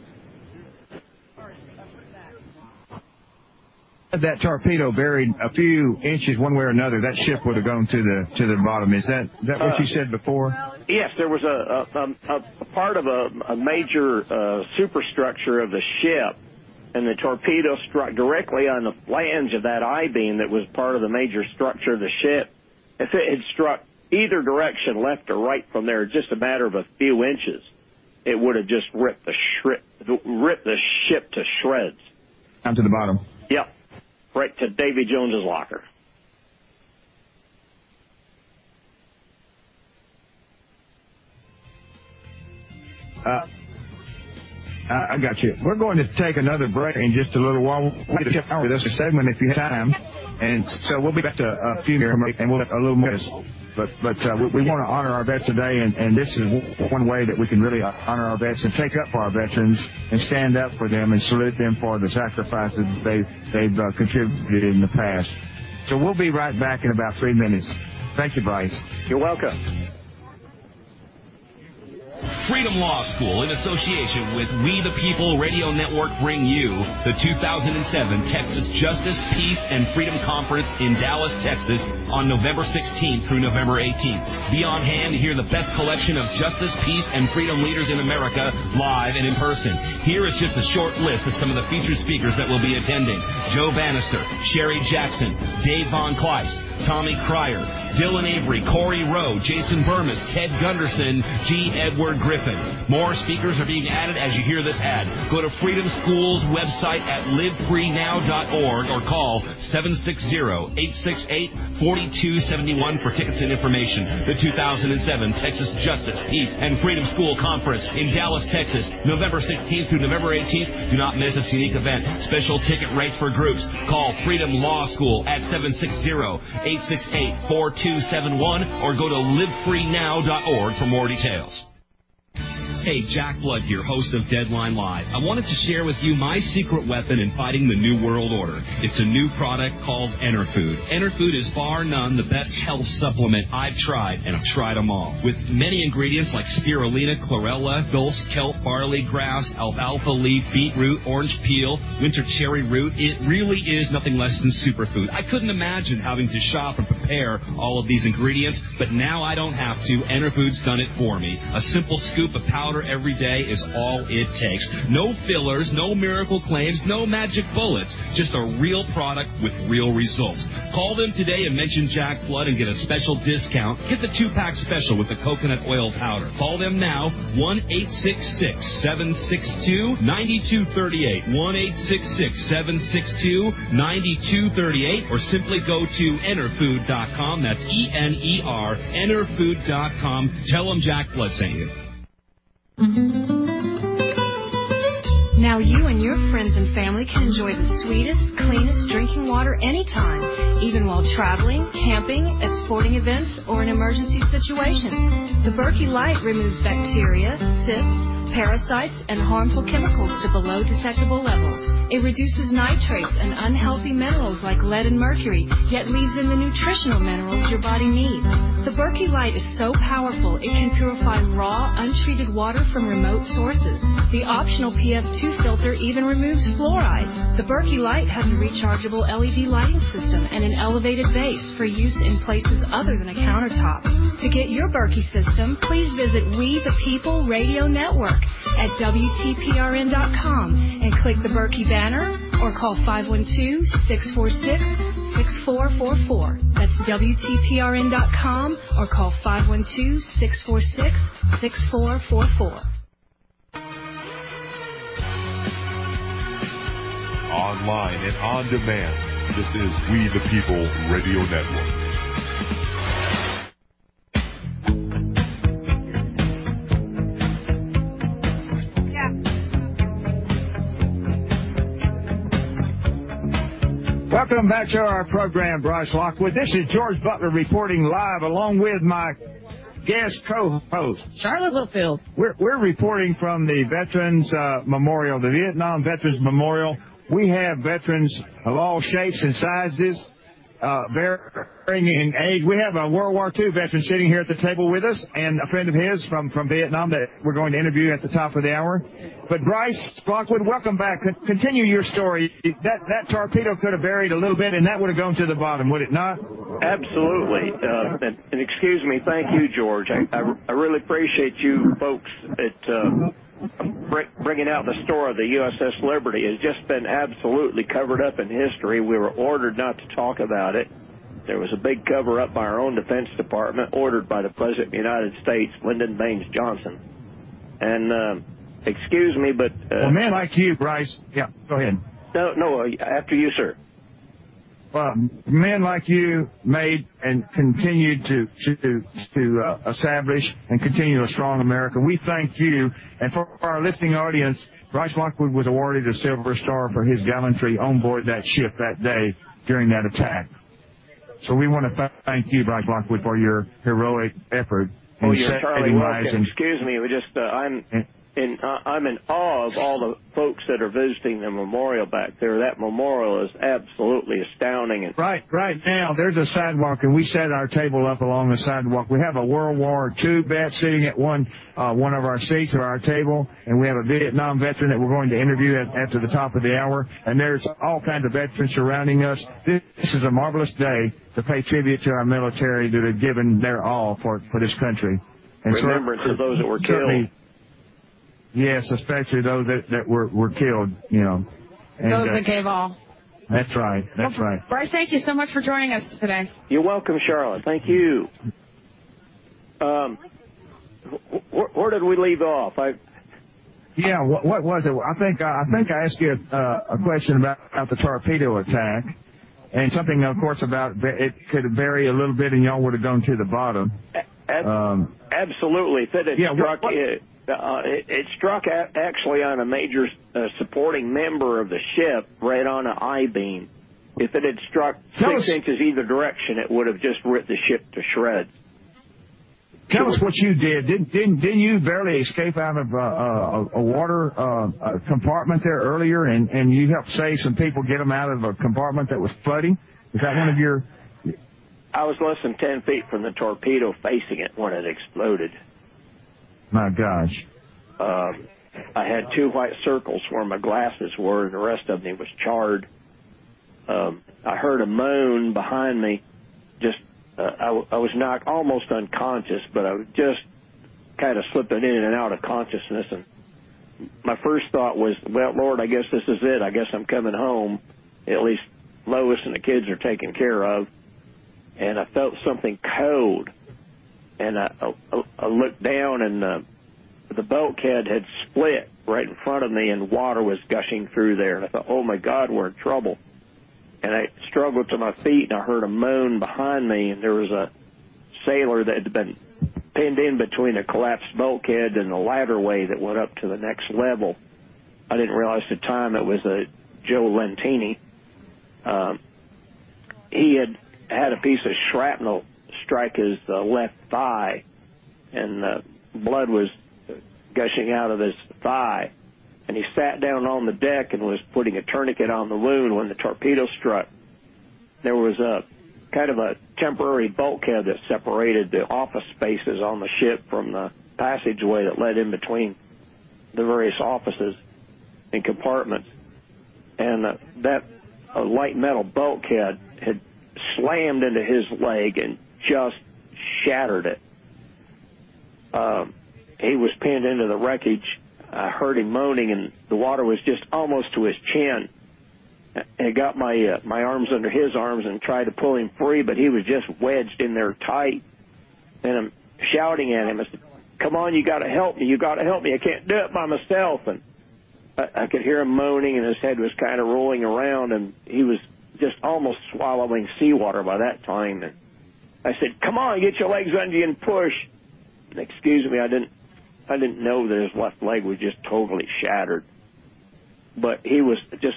That torpedo buried a few inches one way or another, that ship would have gone to the bottom. Is that what you said before? Yes, there was a part of a major superstructure of the ship, and the torpedo struck directly on the flange of that I-beam that was part of the major structure of the ship. If it had struck either direction, left or right from there, just a matter of a few inches, it would have just ripped the ship to shreds. Down to the bottom. Yep. Right to Davy Jones's locker. I got you. We're going to take another break in just a little while. We'll get to with this segment if you have time. And so we'll be back to a few minutes and we'll have a little more. But we want to honor our vets today, and this is one way that we can really honor our vets and take up for our veterans and stand up for them and salute them for the sacrifices they've contributed in the past. So we'll be right back in about 3 minutes. Thank you, Bryce. You're welcome. Freedom Law School, in association with We the People Radio Network, bring you the 2007 Texas Justice, Peace, and Freedom Conference in Dallas, Texas on November 16th through November 18th. Be on hand to hear the best collection of justice, peace, and freedom leaders in America live and in person. Here is just a short list of some of the featured speakers that will be attending: Joe Bannister, Sherry Jackson, Dave Von Kleist, Tommy Cryer, Dylan Avery, Corey Rowe, Jason Burmis, Ted Gunderson, G. Edward Griffin. More speakers are being added as you hear this ad. Go to Freedom School's website at livefreenow.org or call 760-868-4271 for tickets and information. The 2007 Texas Justice, Peace, and Freedom School Conference in Dallas, Texas, November 16th through November 18th. Do not miss this unique event. Special ticket rates for groups. Call Freedom Law School at 760-868-4271 or go to livefreenow.org for more details. Hey, Jack Blood here, host of Deadline Live. I wanted to share with you my secret weapon in fighting the New World Order. It's a new product called Enerfood. Enerfood is bar none the best health supplement I've tried, and I've tried them all. With many ingredients like spirulina, chlorella, dulse, kelp, barley grass, alfalfa leaf, beetroot, orange peel, winter cherry root, it really is nothing less than superfood. I couldn't imagine having to shop and prepare all of these ingredients, but now I don't have to. Enerfood's done it for me. A simple scoop of powder every day is all it takes. No fillers, no miracle claims, no magic bullets. Just a real product with real results. Call them today and mention Jack Blood and get a special discount. Get the 2-pack special with the coconut oil powder. Call them now, 1-866-762-9238. 1-866-762-9238, or simply go to Enerfood.com. That's E-N-E-R, Enerfood.com. Tell them Jack Blood sent you. Now you and your friends and family can enjoy the sweetest, cleanest drinking water anytime, even while traveling, camping, at sporting events, or in emergency situations. The Berkey Light removes bacteria, cysts, parasites, and harmful chemicals to below detectable levels. It reduces nitrates and unhealthy minerals like lead and mercury, yet leaves in the nutritional minerals your body needs. The Berkey Light is so powerful it can purify raw, untreated water from remote sources. The optional PF2 filter even removes fluoride. The Berkey Light has a rechargeable LED lighting system and an elevated base for use in places other than a countertop. To get your Berkey system, please visit We the People Radio Network at WTPRN.com and click the Berkey banner or call 512-646-6444. That's WTPRN.com or call 512-646-6444. On online and on demand. This is We the People Radio Network. Welcome back to our program, Bryce Lockwood. This is George Butler reporting live along with my guest co-host, Charlotte Whitfield. We're reporting from the Veterans Memorial, the Vietnam Veterans Memorial. We have veterans of all shapes and sizes, varying in age. We have a World War II veteran sitting here at the table with us, and a friend of his from Vietnam that we're going to interview at the top of the hour. But Bryce Lockwood, welcome back. Continue your story. That torpedo could have buried a little bit, and that would have gone to the bottom, would it not? Absolutely. And excuse me, thank you, George. I really appreciate you folks at bringing out the story of the USS Liberty. It's just been absolutely covered up in history. We were ordered not to talk about it. There was a big cover-up by our own Defense Department, ordered by the President of the United States, Lyndon Baines Johnson. And excuse me, but... well, men like you, Bryce... Yeah, go ahead. No, after you, sir. Well, men like you made and continued to establish and continue a strong America. We thank you. And for our listening audience, Bryce Lockwood was awarded a Silver Star for his gallantry on board that ship that day during that attack. So we want to thank you, Bryce Lockwood, for your heroic effort. Oh, you're Charlie Wilkins. Excuse me. I'm in awe of all the folks that are visiting the memorial back there. That memorial is absolutely astounding. Right now, there's a sidewalk, and we set our table up along the sidewalk. We have a World War II vet sitting at one of our seats or our table, and we have a Vietnam veteran that we're going to interview after the top of the hour. And there's all kinds of veterans surrounding us. This is a marvelous day to pay tribute to our military that have given their all for this country. And remembrance of those that were killed. Yes, especially those that were killed, you know. And, those that gave all. That's right. Bryce, thank you so much for joining us today. You're welcome, Charlotte. Thank you. Where did we leave off? Yeah, what was it? I think I asked you a question about the torpedo attack, and something, of course, about it could vary a little bit, and y'all would have gone to the bottom. Absolutely. If it had struck it struck actually on a major supporting member of the ship, right on an I-beam. If it had struck 6 inches either direction, it would have just ripped the ship to shreds. Tell us what you did. Didn't you barely escape out of a water compartment there earlier, and you helped save some people, get them out of a compartment that was flooding? Is that one of your... I was less than 10 feet from the torpedo facing it when it exploded. My gosh. I had 2 white circles where my glasses were, and the rest of me was charred. I heard a moan behind me. I was knocked almost unconscious, but I was just kind of slipping in and out of consciousness. And my first thought was, well, Lord, I guess this is it. I guess I'm coming home. At least Lois and the kids are taken care of. And I felt something cold. And I looked down, and the bulkhead had split right in front of me, and water was gushing through there. And I thought, oh, my God, we're in trouble. And I struggled to my feet, and I heard a moan behind me, and there was a sailor that had been pinned in between a collapsed bulkhead and a ladderway that went up to the next level. I didn't realize at the time it was Joe Lentini. He had a piece of shrapnel strike his left thigh, and blood was gushing out of his thigh. And he sat down on the deck and was putting a tourniquet on the wound when the torpedo struck. There was a kind of a temporary bulkhead that separated the office spaces on the ship from the passageway that led in between the various offices and compartments. And that light metal bulkhead had slammed into his leg and just shattered it. He was pinned into the wreckage. I heard him moaning, and the water was just almost to his chin. I got my arms under his arms and tried to pull him free, but he was just wedged in there tight. And I'm shouting at him. I said, come on, you got to help me. You got to help me. I can't do it by myself. And I could hear him moaning, and his head was kind of rolling around, and he was just almost swallowing seawater by that time. And I said, "Come on, get your legs under you and push." And excuse me, I didn't know that his left leg was just totally shattered. But he was just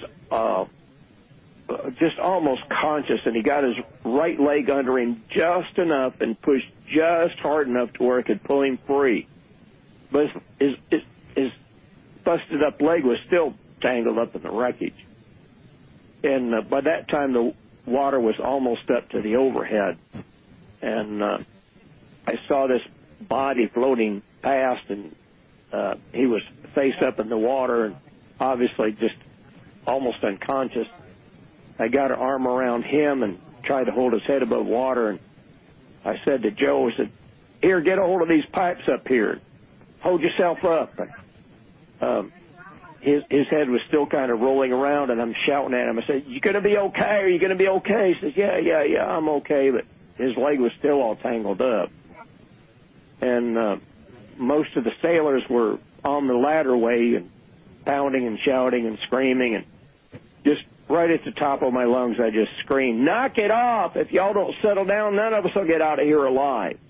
almost conscious, and he got his right leg under him just enough and pushed just hard enough to where it could pull him free. But his busted up leg was still tangled up in the wreckage. And by that time, the water was almost up to the overhead. And I saw this body floating past, and he was face up in the water and obviously just almost unconscious. I got an arm around him and tried to hold his head above water, and I said to Joe, I said, "Here, get a hold of these pipes up here. Hold yourself up." And, his head was still kind of rolling around, and I'm shouting at him. I said, "You going to be okay? Are you going to be okay?" He says, yeah, I'm okay. But his leg was still all tangled up. And most of the sailors were on the ladderway and pounding and shouting and screaming. And just right at the top of my lungs, I just screamed, "Knock it off! If y'all don't settle down, none of us will get out of here alive."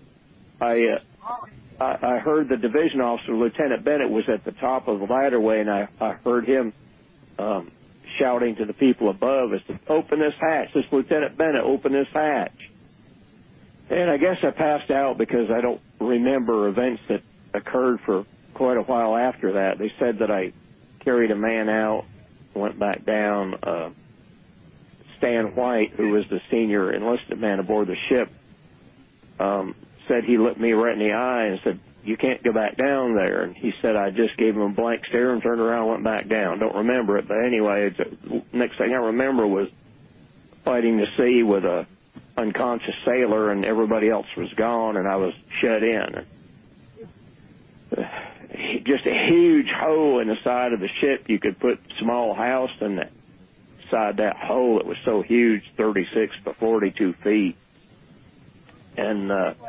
I heard the division officer, Lieutenant Bennett, was at the top of the ladderway, and I heard him shouting to the people above, I said, "Open this hatch. This Lieutenant Bennett, open this hatch." And I guess I passed out because I don't remember events that occurred for quite a while after that. They said that I carried a man out, went back down. Stan White, who was the senior enlisted man aboard the ship, said he looked me right in the eye and said, "You can't go back down there." And he said I just gave him a blank stare and turned around and went back down. Don't remember it, but anyway, the next thing I remember was fighting the sea with a unconscious sailor, and everybody else was gone, and I was shut in. Just a huge hole in the side of the ship. You could put a small house in the side that hole. It was so huge, 36 to 42 feet. And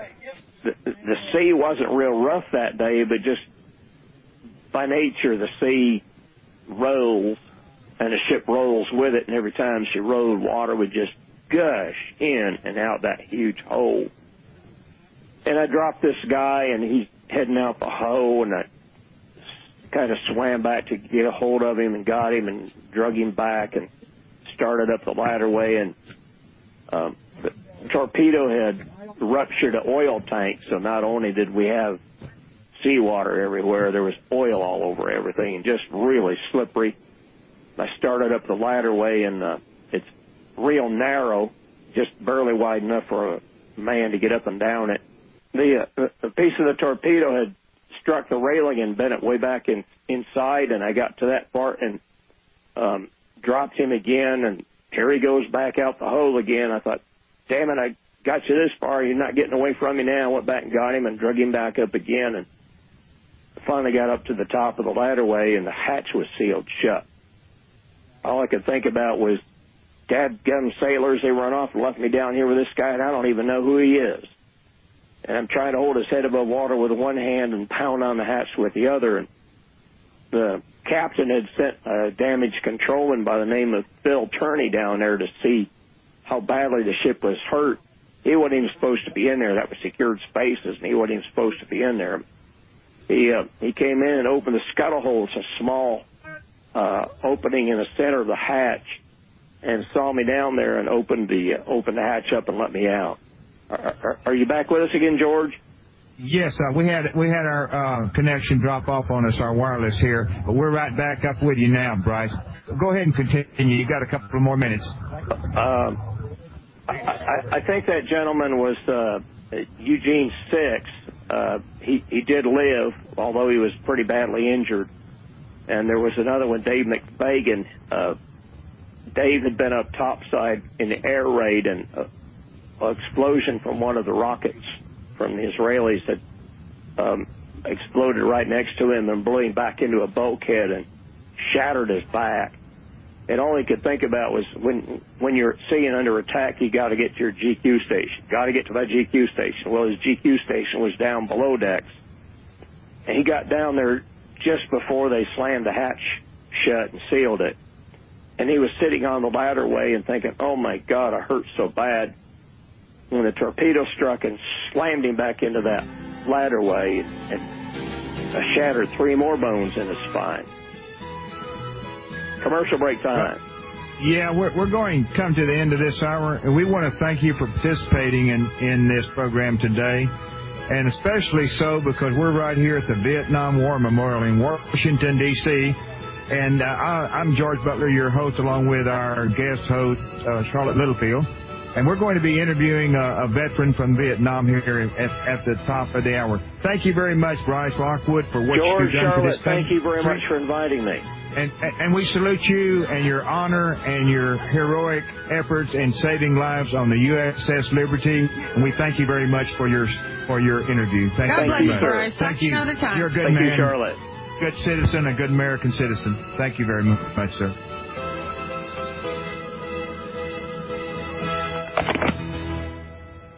the sea wasn't real rough that day, but just by nature, the sea rolls, and the ship rolls with it, and every time she rolled, water would just gush in and out that huge hole. And I dropped this guy, and he's heading out the hole, and I kind of swam back to get a hold of him and got him and drug him back and started up the ladderway, and the torpedo had ruptured an oil tank, so not only did we have seawater everywhere, there was oil all over everything and just really slippery. I started up the ladderway, and it's real narrow, just barely wide enough for a man to get up and down it. The piece of the torpedo had struck the railing and bent it way back inside, and I got to that part and dropped him again, and here he goes back out the hole again. I thought, damn it, I got you this far, you're not getting away from me now. I went back and got him and drug him back up again, and finally got up to the top of the ladderway, and the hatch was sealed shut. All I could think about was, dadgum sailors, they run off and left me down here with this guy, and I don't even know who he is. And I'm trying to hold his head above water with one hand and pound on the hatch with the other. And the captain had sent a damage controlman by the name of Phil Turney down there to see how badly the ship was hurt. He wasn't even supposed to be in there. That was secured spaces, and he wasn't even supposed to be in there. He came in and opened the scuttle hole. It's a small opening in the center of the hatch, and saw me down there and opened the hatch up and let me out. Are you back with us again, George? Yes, we had our connection drop off on us, our wireless here, but we're right back up with you now, Bryce. Go ahead and continue. You got a couple more minutes. I think that gentleman was Eugene Six. He did live, although he was pretty badly injured. And there was another one, Dave McFagan. Dave had been up topside in the air raid, and an explosion from one of the rockets from the Israelis had exploded right next to him and blew him back into a bulkhead and shattered his back. And all he could think about was when you're seeing under attack, you got to get to your GQ station. Got to get to that GQ station. Well, his GQ station was down below decks. And he got down there just before they slammed the hatch shut and sealed it. And he was sitting on the ladderway and thinking, oh, my God, I hurt so bad, when the torpedo struck and slammed him back into that ladderway and shattered 3 more bones in his spine. Commercial break time. Yeah, we're going to come to the end of this hour, and we want to thank you for participating in this program today, and especially so because we're right here at the Vietnam War Memorial in Washington, D.C., and I'm George Butler, your host, along with our guest host, Charlotte Littlefield, and we're going to be interviewing a veteran from Vietnam here at the top of the hour. Thank you very much, Bryce Lockwood, for what you've done for this country. Thank you very much for inviting me. And we salute you and your honor and your heroic efforts in saving lives on the USS Liberty. And we thank you very much for your interview. God bless you, Bryce. Talk to you another time. You're a good man. Thank you, Charlotte. Good citizen, a good American citizen. Thank you very much, sir.